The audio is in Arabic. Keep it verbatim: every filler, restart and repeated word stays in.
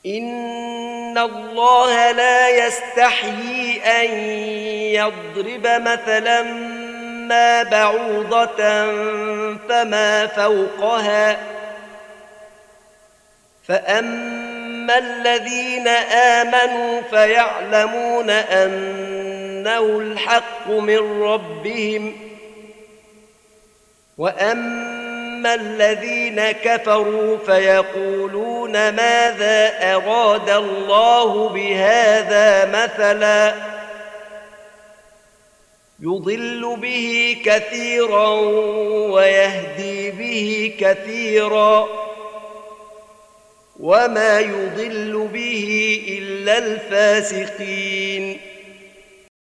إن الله لا يستحيي أن يضرب مثلا ما بعوضة فما فوقها فأما الذين آمنوا فيعلمون أنه الحق من ربهم وأما الذين كفروا فيقولون ماذا أراد الله بهذا مثلا يضل به كثيرا ويهدي به كثيرا وما يضل به إلا الفاسقين